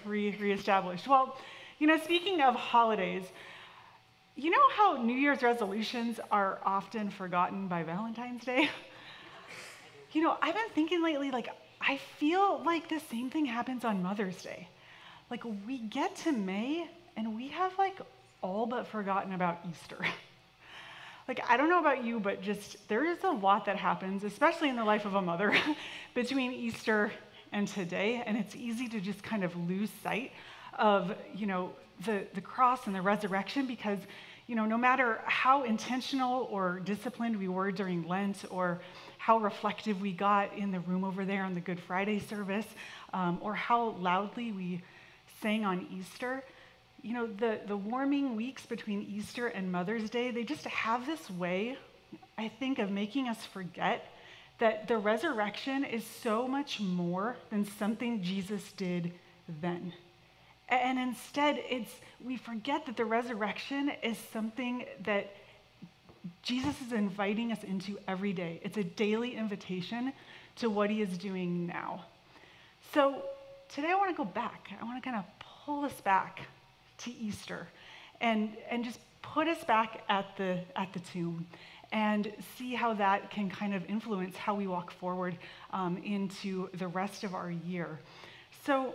reestablished. Well, speaking of holidays, you know how New Year's resolutions are often forgotten by Valentine's Day? I've been thinking lately, I feel like the same thing happens on Mother's Day. We get to May and we have, all but forgotten about Easter. I don't know about you, but just there is a lot that happens, especially in the life of a mother, between Easter and today, and it's easy to just kind of lose sight of, the cross and the resurrection because, no matter how intentional or disciplined we were during Lent or how reflective we got in the room over there on the Good Friday service, or how loudly we sang on Easter, the warming weeks between Easter and Mother's Day, they just have this way, I think, of making us forget that the resurrection is so much more than something Jesus did then. And instead, we forget that the resurrection is something that Jesus is inviting us into every day. It's a daily invitation to what he is doing now. So today I want to go back. I want to kind of pull us back to Easter and just put us back at the tomb and see how that can kind of influence how we walk forward into the rest of our year. So,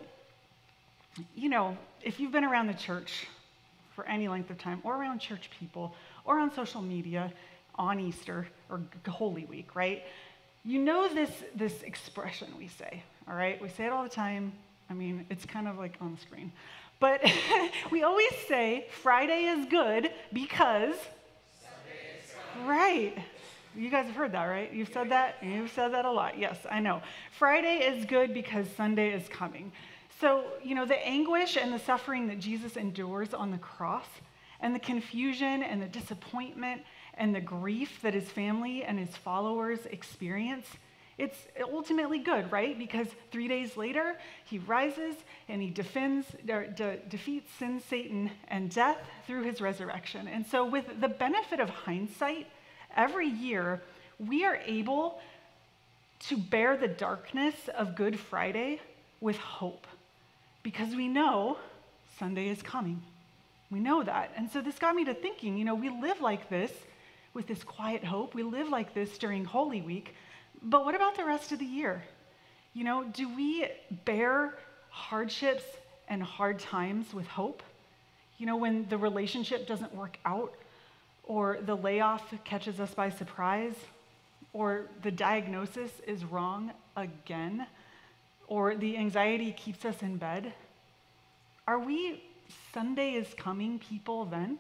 if you've been around the church for any length of time, or around church people, or on social media on Easter or Holy Week, right? You know this expression we say, all right? We say it all the time. I mean, it's kind of like on the screen. But we always say Friday is good because Sunday is coming. Right. You guys have heard that, right? You've said that? You've said that a lot. Yes, I know. Friday is good because Sunday is coming. So, the anguish and the suffering that Jesus endures on the cross, and the confusion and the disappointment and the grief that his family and his followers experience, it's ultimately good, right? Because 3 days later, he rises and he defeats sin, Satan, and death through his resurrection. And so with the benefit of hindsight, every year we are able to bear the darkness of Good Friday with hope because we know Sunday is coming. We know that. And so this got me to thinking, we live like this with this quiet hope. We live like this during Holy Week. But what about the rest of the year? Do we bear hardships and hard times with hope? When the relationship doesn't work out, or the layoff catches us by surprise, or the diagnosis is wrong again, or the anxiety keeps us in bed, are we Sunday is coming people then?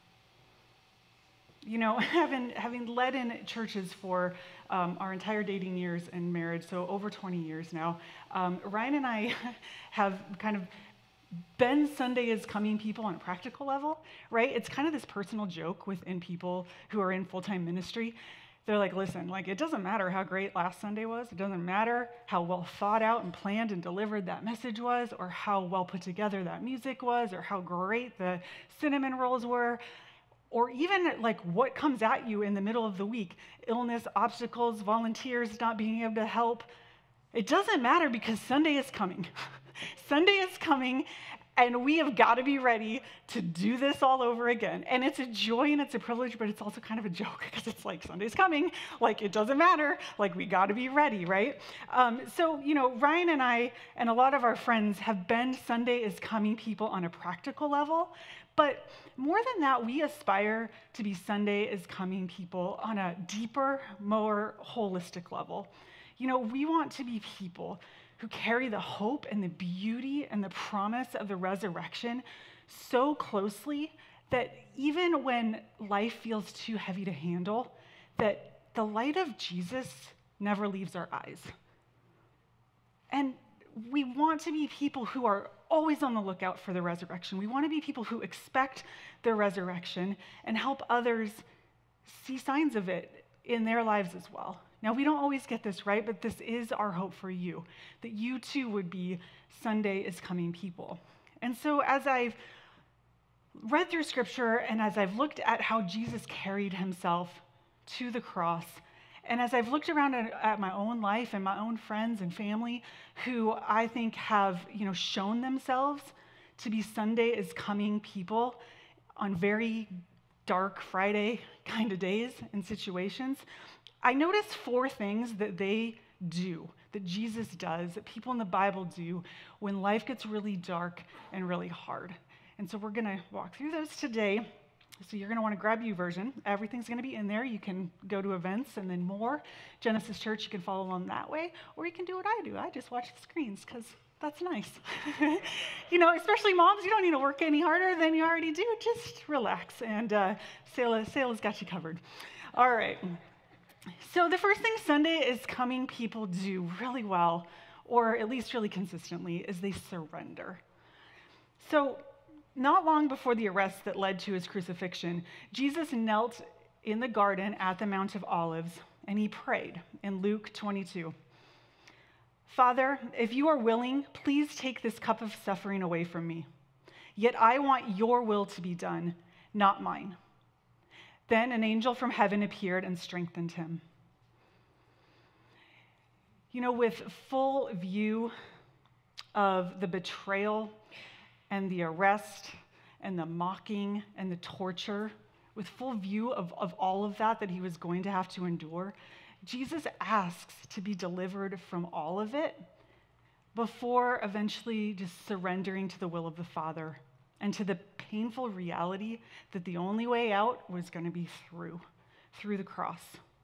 Having led in churches for our entire dating years and marriage, so over 20 years now, Ryan and I have kind of been Sunday is coming people on a practical level, right? It's kind of this personal joke within people who are in full-time ministry. They're like, listen, it doesn't matter how great last Sunday was. It doesn't matter how well thought out and planned and delivered that message was, or how well put together that music was, or how great the cinnamon rolls were, or even what comes at you in the middle of the week, illness, obstacles, volunteers not being able to help. It doesn't matter because Sunday is coming. Sunday is coming, and we have got to be ready to do this all over again. And it's a joy and it's a privilege, but it's also kind of a joke because it's Sunday's coming. It doesn't matter. We got to be ready, right? So, Ryan and I and a lot of our friends have been Sunday is coming people on a practical level. But more than that, we aspire to be Sunday is coming people on a deeper, more holistic level. We want to be people who carry the hope and the beauty and the promise of the resurrection so closely that even when life feels too heavy to handle, that the light of Jesus never leaves our eyes. And we want to be people who are always on the lookout for the resurrection. We want to be people who expect the resurrection and help others see signs of it in their lives as well. Now, we don't always get this right, but this is our hope for you, that you too would be Sunday is coming people. And so as I've read through Scripture and as I've looked at how Jesus carried himself to the cross And as I've looked around at my own life and my own friends and family who I think have, shown themselves to be Sunday is coming people on very dark Friday kind of days and situations, I noticed 4 things that they do, that Jesus does, that people in the Bible do when life gets really dark and really hard. And so we're going to walk through those today. So you're going to want to grab YouVersion. Everything's going to be in there. You can go to events and then more. Genesis Church, you can follow along that way. Or you can do what I do. I just watch the screens because that's nice. Especially moms, you don't need to work any harder than you already do. Just relax. And Sayla's got you covered. All right. So the first thing Sunday is coming people do really well, or at least really consistently, is they surrender. So not long before the arrest that led to his crucifixion, Jesus knelt in the garden at the Mount of Olives, and he prayed in Luke 22. Father, if you are willing, please take this cup of suffering away from me. Yet I want your will to be done, not mine. Then an angel from heaven appeared and strengthened him. With full view of the betrayal and the arrest and the mocking and the torture, with full view of all of that he was going to have to endure, Jesus asks to be delivered from all of it before eventually just surrendering to the will of the Father and to the painful reality that the only way out was going to be through the cross.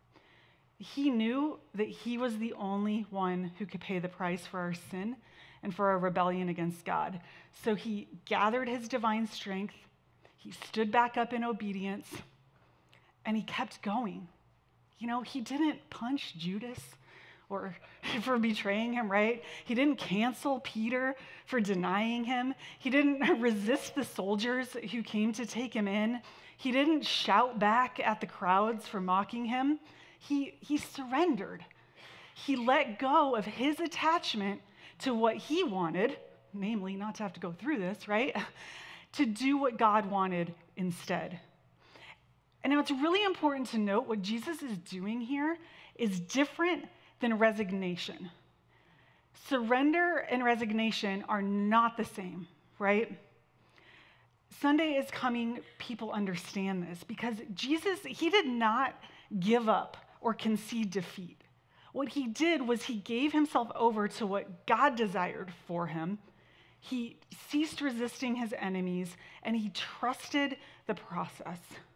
He knew that he was the only one who could pay the price for our sin and for our rebellion against God. So he gathered his divine strength, he stood back up in obedience, and he kept going. He didn't punch Judas or for betraying him, right? He didn't cancel Peter for denying him. He didn't resist the soldiers who came to take him in. He didn't shout back at the crowds for mocking him. He surrendered. He let go of his attachment to what he wanted, namely not to have to go through this, right? To do what God wanted instead. And now it's really important to note what Jesus is doing here is different than resignation. Surrender and resignation are not the same, right? Sunday is coming, people understand this because Jesus, he did not give up or concede defeat. What he did was he gave himself over to what God desired for him. He ceased resisting his enemies, and he trusted the process.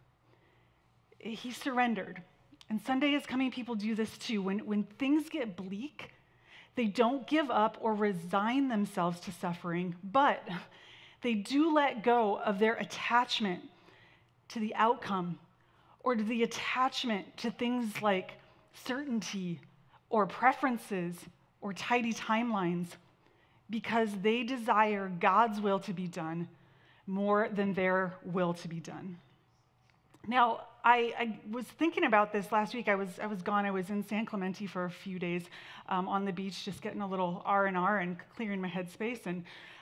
He surrendered. And Sunday is coming, people do this too. When things get bleak, they don't give up or resign themselves to suffering, but they do let go of their attachment to the outcome or to the attachment to things like certainty or preferences or tidy timelines because they desire God's will to be done more than their will to be done. Now, I was thinking about this last week. I was gone. I was in San Clemente for a few days on the beach, just getting a little R&R and clearing my headspace. And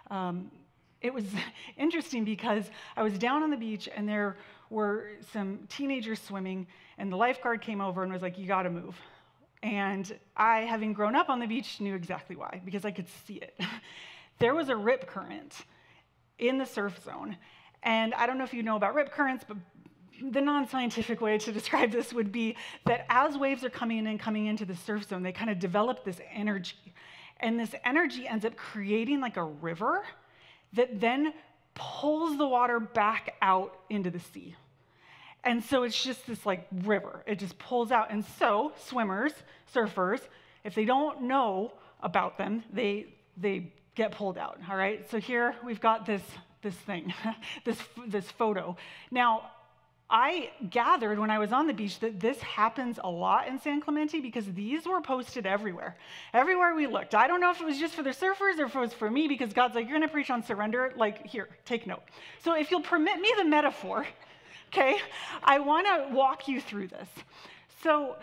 it was interesting because I was down on the beach and there were some teenagers swimming, and the lifeguard came over and was like, "You got to move." And I, having grown up on the beach, knew exactly why, because I could see it. There was a rip current in the surf zone. And I don't know if you know about rip currents, but the non-scientific way to describe this would be that as waves are coming in and coming into the surf zone, they kind of develop this energy. And this energy ends up creating like a river that then pulls the water back out into the sea. And so it's just this like river. It just pulls out. And so swimmers, surfers, if they don't know about them, they get pulled out, all right? So here we've got this thing, this photo. Now, I gathered when I was on the beach that this happens a lot in San Clemente because these were posted everywhere. Everywhere we looked. I don't know if it was just for the surfers or if it was for me because God's like, "You're going to preach on surrender? Like, here, take note." So if you'll permit me the metaphor, okay, I want to walk you through this. So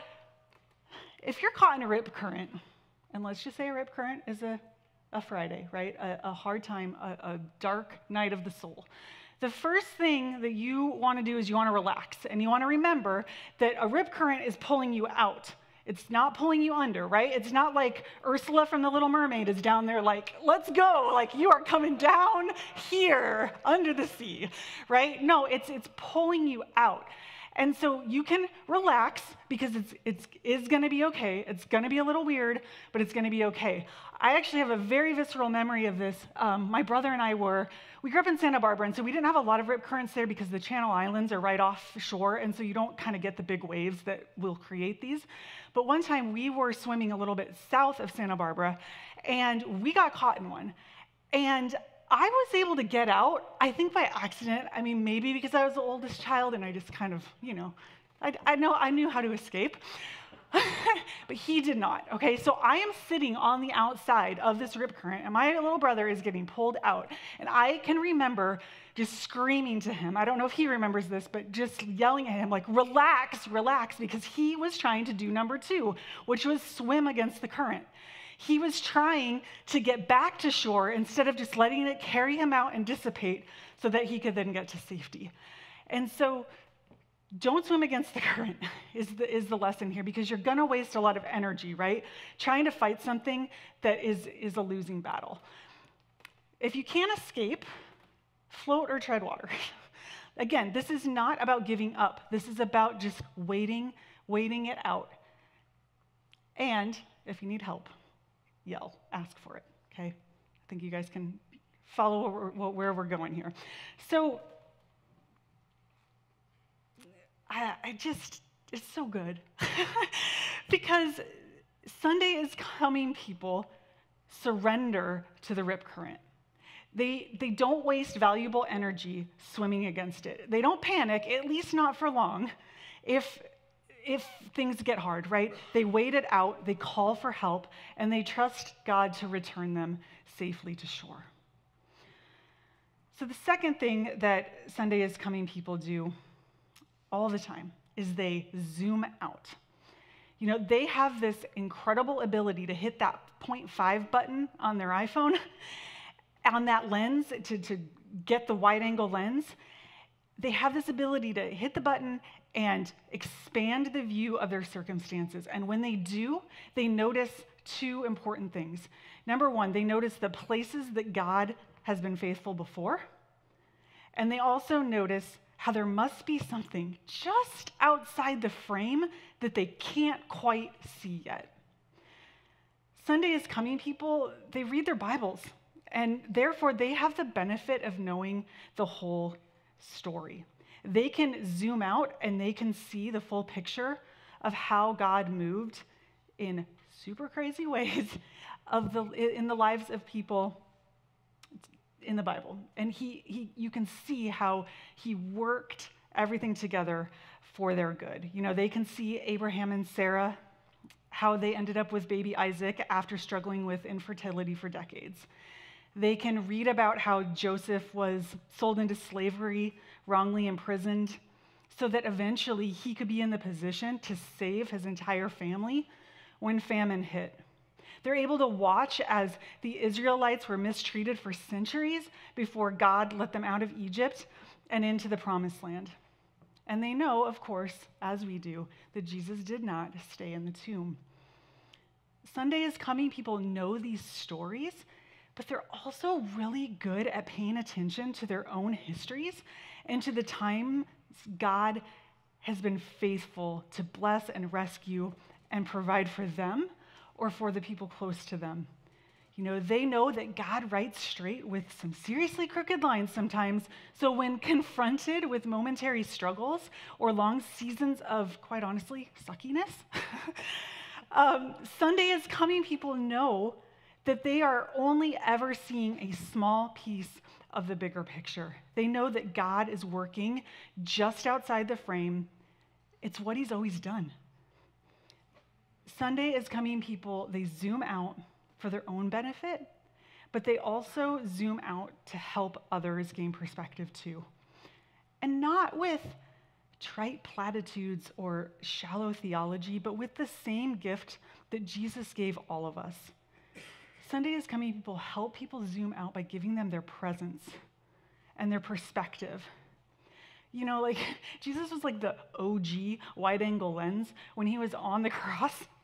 if you're caught in a rip current, and let's just say a rip current is a Friday, right? A hard time, a dark night of the soul. The first thing that you want to do is you want to relax, and you want to remember that a rip current is pulling you out. It's not pulling you under, right? It's not like Ursula from The Little Mermaid is down there like, let's go, like you are coming down here under the sea, right? No, it's pulling you out. And so you can relax because it's going to be okay. It's going to be a little weird, but it's going to be okay. I actually have a very visceral memory of this. My brother and I we grew up in Santa Barbara, and so we didn't have a lot of rip currents there because the Channel Islands are right off shore, and so you don't kind of get the big waves that will create these. But one time we were swimming a little bit south of Santa Barbara, and we got caught in one. And I was able to get out, I think by accident. I mean, maybe because I was the oldest child and I just kind of, I knew how to escape. But he did not, okay? So I am sitting on the outside of this rip current, and my little brother is getting pulled out. And I can remember just screaming to him. I don't know if he remembers this, but just yelling at him, like, relax, relax, because he was trying to do number 2, which was swim against the current. He was trying to get back to shore instead of just letting it carry him out and dissipate so that he could then get to safety. And so don't swim against the current is the lesson here, because you're going to waste a lot of energy, right? Trying to fight something that is a losing battle. If you can't escape, float or tread water. Again, this is not about giving up. This is about just waiting it out. And if you need help, yell, ask for it, okay? I think you guys can follow where we're going here. So it's so good. Because Sunday is coming people surrender to the rip current. They don't waste valuable energy swimming against it. They don't panic, at least not for long, if things get hard, right? They wait it out, they call for help, and they trust God to return them safely to shore. So the second thing that Sunday is coming people do all the time is they zoom out. They have this incredible ability to hit that 0.5 button on their iPhone, on that lens, to get the wide-angle lens. They have this ability to hit the button and expand the view of their circumstances. And when they do, they notice 2 important things. Number 1, they notice the places that God has been faithful before. And they also notice how there must be something just outside the frame that they can't quite see yet. Sunday is coming people, they read their Bibles, and therefore they have the benefit of knowing the whole story. They can zoom out and they can see the full picture of how God moved in super crazy ways in the lives of people in the Bible. And you can see how he worked everything together for their good. They can see Abraham and Sarah, how they ended up with baby Isaac after struggling with infertility for decades. They can read about how Joseph was sold into slavery, wrongly imprisoned, so that eventually he could be in the position to save his entire family when famine hit. They're able to watch as the Israelites were mistreated for centuries before God let them out of Egypt and into the promised land. And they know, of course, as we do, that Jesus did not stay in the tomb. Sunday is coming, people know these stories, but they're also really good at paying attention to their own histories and to the times God has been faithful to bless and rescue and provide for them or for the people close to them. They know that God writes straight with some seriously crooked lines sometimes, so when confronted with momentary struggles or long seasons of, quite honestly, suckiness, Sunday is coming people know that they are only ever seeing a small piece of the bigger picture. They know that God is working just outside the frame. It's what he's always done. Sunday is coming people, they zoom out for their own benefit, but they also zoom out to help others gain perspective too. And not with trite platitudes or shallow theology, but with the same gift that Jesus gave all of us. Sunday is coming people help people zoom out by giving them their presence and their perspective. Jesus was like the OG wide-angle lens when he was on the cross.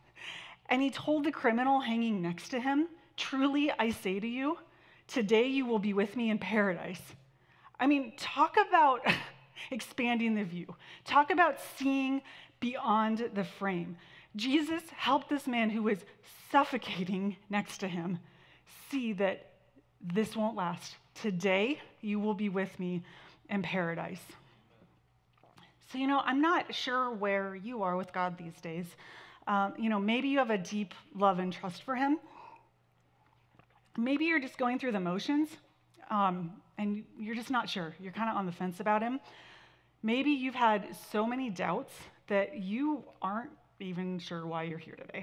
And he told the criminal hanging next to him, "Truly, I say to you, today you will be with me in paradise." I mean, talk about expanding the view. Talk about seeing beyond the frame. Jesus helped this man who was suffocating next to him see that this won't last. Today, you will be with me in paradise. So, I'm not sure where you are with God these days. Maybe you have a deep love and trust for him. Maybe you're just going through the motions, and you're just not sure. You're kind of on the fence about him. Maybe you've had so many doubts that you aren't even sure why you're here today.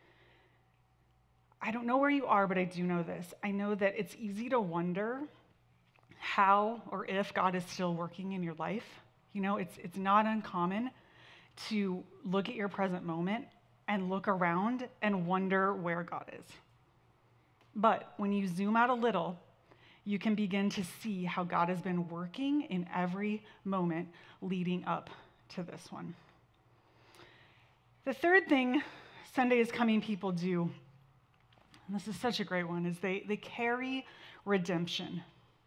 I don't know where you are, but I do know this. I know that it's easy to wonder how or if God is still working in your life. It's not uncommon to look at your present moment and look around and wonder where God is. But when you zoom out a little, you can begin to see how God has been working in every moment leading up to this one. The third thing Sunday is Coming people do, and this is such a great one, is they carry redemption.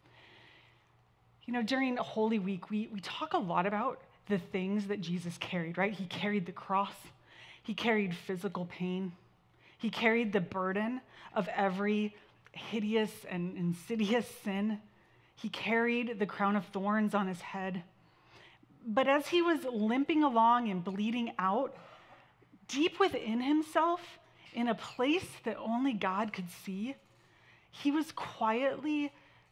During Holy Week, we talk a lot about the things that Jesus carried, right? He carried the cross. He carried physical pain. He carried the burden of every hideous and insidious sin. He carried the crown of thorns on his head. But as he was limping along and bleeding out, deep within himself, in a place that only God could see, he was quietly,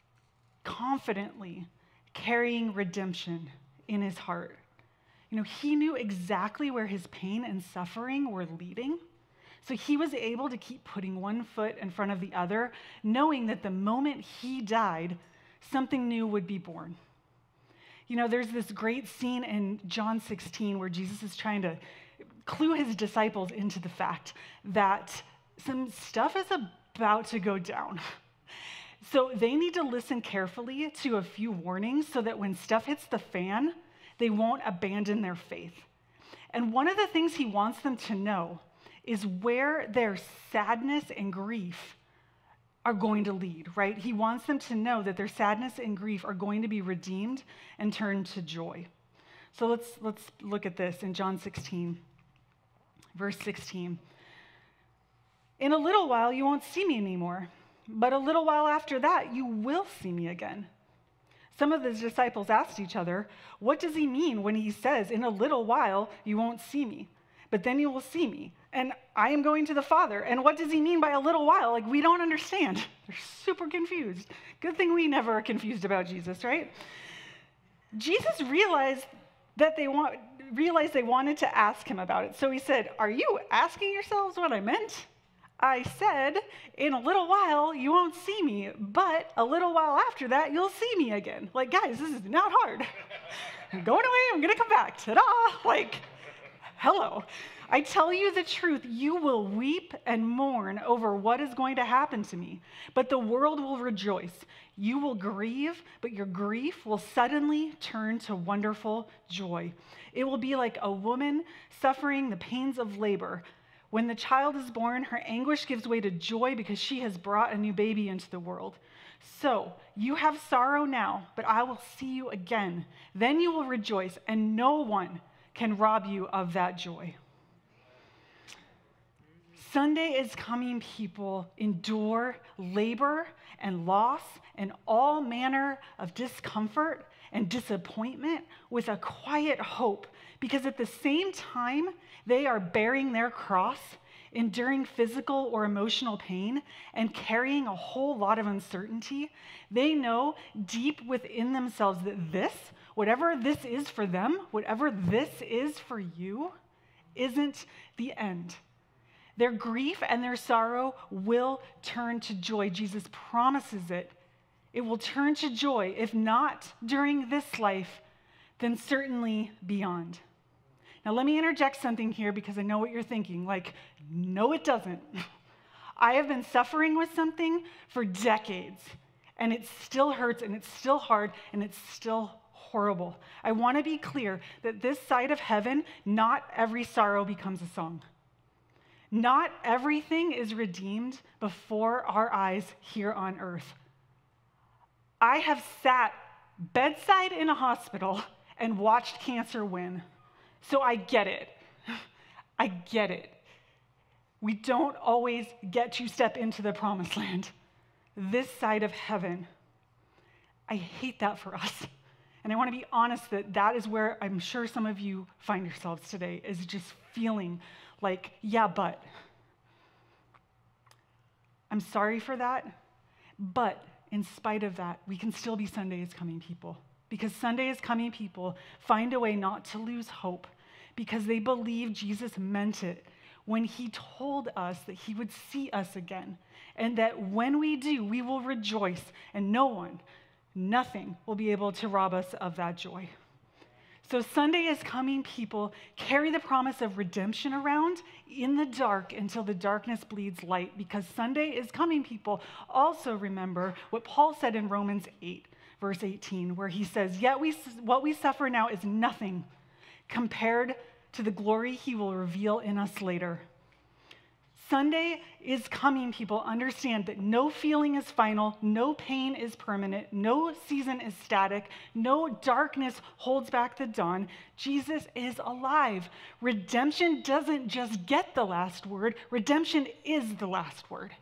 confidently carrying redemption in his heart. He knew exactly where his pain and suffering were leading. So he was able to keep putting one foot in front of the other, knowing that the moment he died, something new would be born. There's this great scene in John 16 where Jesus is trying to clue his disciples into the fact that some stuff is about to go down. So they need to listen carefully to a few warnings so that when stuff hits the fan, they won't abandon their faith. And one of the things he wants them to know is where their sadness and grief are going to lead, right? He wants them to know that their sadness and grief are going to be redeemed and turned to joy. So let's look at this in John 16, verse 16. "In a little while you won't see me anymore, but a little while after that you will see me again." Some of the disciples asked each other, "What does he mean when he says, 'In a little while you won't see me, but then you will see me, and I am going to the Father'? And what does he mean by a little while? We don't understand." They're super confused. Good thing we never are confused about Jesus, right? Jesus realized they wanted to ask him about it. So he said, "Are you asking yourselves what I meant? I said, in a little while, you won't see me, but a little while after that, you'll see me again." Guys, this is not hard. I'm going away, I'm going to come back. Ta-da! Hello. I tell you the truth, you will weep and mourn over what is going to happen to me, but the world will rejoice. You will grieve, but your grief will suddenly turn to wonderful joy. It will be like a woman suffering the pains of labor. When the child is born, her anguish gives way to joy because she has brought a new baby into the world. So you have sorrow now, but I will see you again. Then you will rejoice, and no one can rob you of that joy. Sunday is Coming people endure labor and loss and all manner of discomfort and disappointment with a quiet hope, because at the same time they are bearing their cross, enduring physical or emotional pain, and carrying a whole lot of uncertainty. They know deep within themselves that this, whatever this is for them, whatever this is for you, isn't the end. Their grief and their sorrow will turn to joy. Jesus promises it. It will turn to joy, if not during this life, then certainly beyond. Now, let me interject something here because I know what you're thinking. No, it doesn't. I have been suffering with something for decades, and it still hurts, and it's still hard, and it's still horrible. I want to be clear that this side of heaven, not every sorrow becomes a song. Not everything is redeemed before our eyes here on earth. I have sat bedside in a hospital and watched cancer win. So I get it. I get it. We don't always get to step into the promised land, this side of heaven. I hate that for us. And I want to be honest that that is where I'm sure some of you find yourselves today, is just feeling like, yeah, but. I'm sorry for that, but in spite of that, we can still be Sunday is Coming people. Because Sunday is Coming people find a way not to lose hope because they believe Jesus meant it when he told us that he would see us again, and that when we do, we will rejoice, and no one, nothing will be able to rob us of that joy. So Sunday is Coming people carry the promise of redemption around in the dark until the darkness bleeds light, because Sunday is Coming people also remember what Paul said in Romans 8, verse 18, where he says, "Yet what we suffer now is nothing compared to the glory he will reveal in us later." Sunday is Coming people understand that no feeling is final, no pain is permanent, no season is static, no darkness holds back the dawn. Jesus is alive. Redemption doesn't just get the last word, redemption is the last word.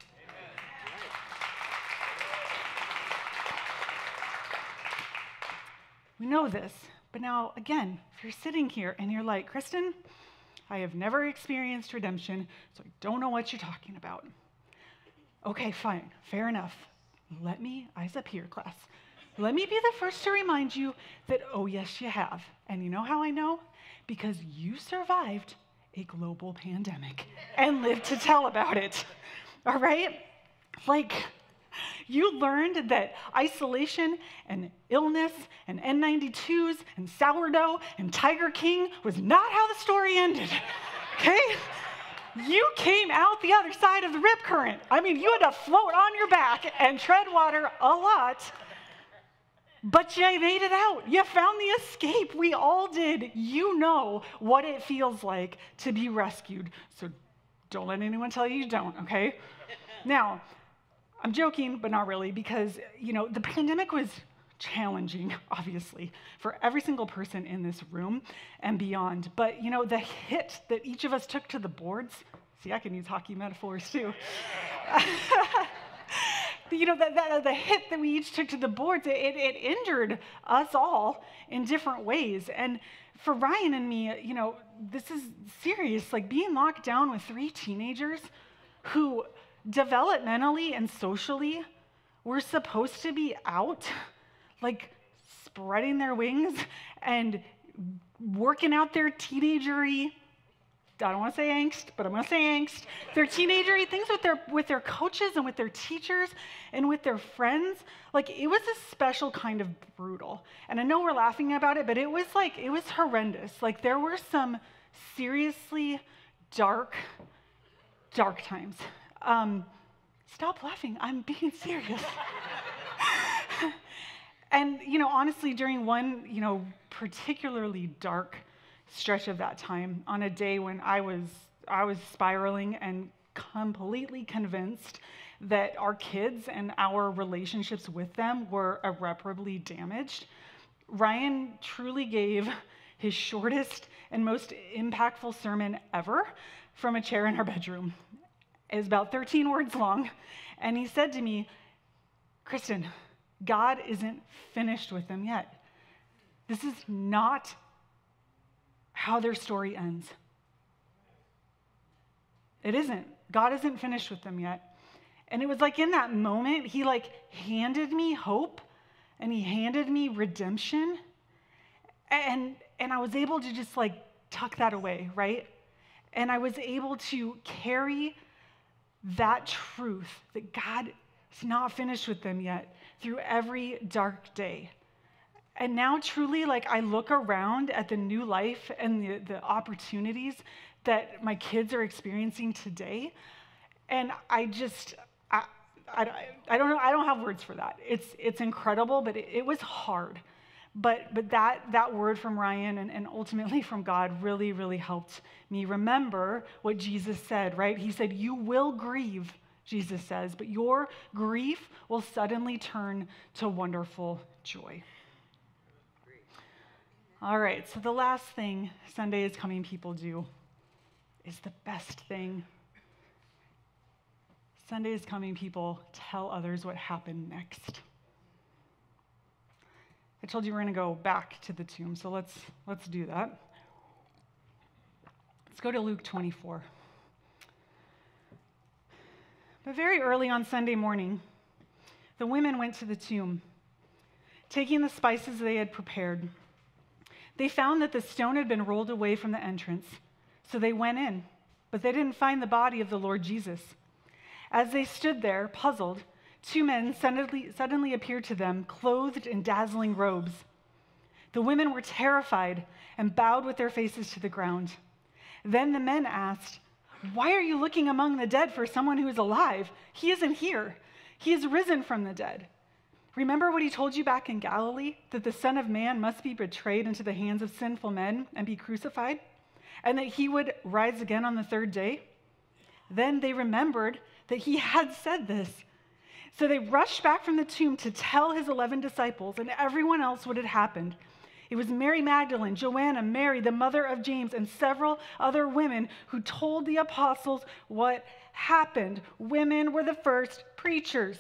We know this, but now again, if you're sitting here and you're like, Kristen, I have never experienced redemption, so I don't know what you're talking about. Okay, fine, fair enough. Let me, eyes up here, class. Let me be the first to remind you that, oh yes, you have. And you know how I know? Because you survived a global pandemic and lived to tell about it, all right? Like, you learned that isolation and illness and N92s and sourdough and Tiger King was not how the story ended, okay? You came out the other side of the rip current. I mean, you had to float on your back and tread water a lot, but you made it out. You found the escape. We all did. You know what it feels like to be rescued, so don't let anyone tell you don't, okay? Now, I'm joking, but not really, because, the pandemic was challenging, obviously, for every single person in this room and beyond. But, the hit that each of us took to the boards, see, I can use hockey metaphors too. The hit that we each took to the boards, it injured us all in different ways. And for Ryan and me, this is serious, like being locked down with 3 teenagers who developmentally and socially were supposed to be out, like spreading their wings and working out their teenagery, I don't want to say angst, but I'm going to say angst, their teenagery things with their coaches and with their teachers and with their friends. Like, it was a special kind of brutal. And I know we're laughing about it, but it was horrendous. Like, there were some seriously dark times. Stop laughing, I'm being serious. And, honestly, during one, particularly dark stretch of that time, on a day when I was spiraling and completely convinced that our kids and our relationships with them were irreparably damaged, Ryan truly gave his shortest and most impactful sermon ever from a chair in our bedroom. Is about 13 words long, and he said to me, Kristen, God isn't finished with them yet. This is not how their story ends. It isn't. God isn't finished with them yet. And it was like in that moment, he handed me hope, and he handed me redemption, and I was able to just tuck that away, right? And I was able to carry that truth that God is not finished with them yet through every dark day. And now truly, I look around at the new life and the opportunities that my kids are experiencing today, and I don't know, I don't have words for that. It's incredible, but it was hard. But that word from Ryan and ultimately from God really, really helped me remember what Jesus said, right? He said, you will grieve, Jesus says, but your grief will suddenly turn to wonderful joy. All right, so the last thing Sunday is Coming people do is the best thing. Sunday is Coming people tell others what happened next. I told you we're going to go back to the tomb, so let's do that. Let's go to Luke 24. But very early on Sunday morning, the women went to the tomb, taking the spices they had prepared. They found that the stone had been rolled away from the entrance, so they went in, but they didn't find the body of the Lord Jesus. As they stood there, puzzled, two men suddenly appeared to them, clothed in dazzling robes. The women were terrified and bowed with their faces to the ground. Then the men asked, "Why are you looking among the dead for someone who is alive? He isn't here. He is risen from the dead. Remember what he told you back in Galilee, that the Son of Man must be betrayed into the hands of sinful men and be crucified, and that he would rise again on the third day?" Then they remembered that he had said this. So they rushed back from the tomb to tell his 11 disciples and everyone else what had happened. It was Mary Magdalene, Joanna, Mary, the mother of James, and several other women who told the apostles what happened. Women were the first preachers.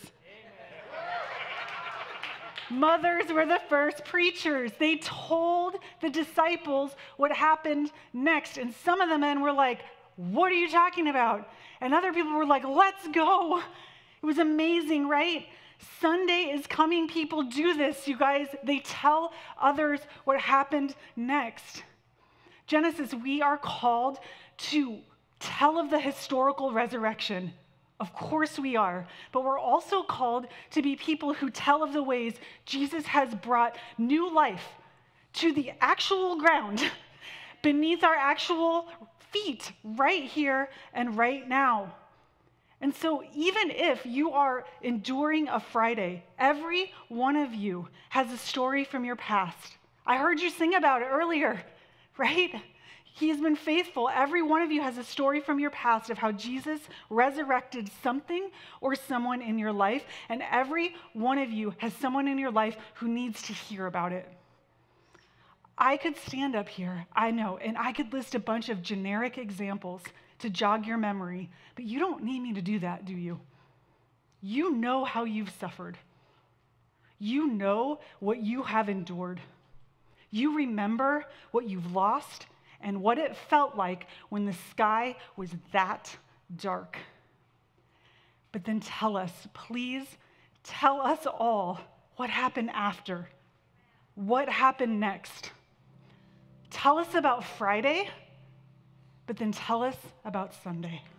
Mothers were the first preachers. They told the disciples what happened next. And some of the men were like, "What are you talking about?" And other people were like, "Let's go." It was amazing, right? Sunday is Coming people do this, you guys. They tell others what happened next. Genesis, we are called to tell of the historical resurrection. Of course we are. But we're also called to be people who tell of the ways Jesus has brought new life to the actual ground beneath our actual feet right here and right now. And so even if you are enduring a Friday, every one of you has a story from your past. I heard you sing about it earlier, right? He has been faithful. Every one of you has a story from your past of how Jesus resurrected something or someone in your life, and every one of you has someone in your life who needs to hear about it. I could stand up here, I know, and I could list a bunch of generic examples to jog your memory, but you don't need me to do that, do you? You know how you've suffered. You know what you have endured. You remember what you've lost and what it felt like when the sky was that dark. But then tell us, please tell us all what happened after. What happened next? Tell us about Friday, but then tell us about Sunday.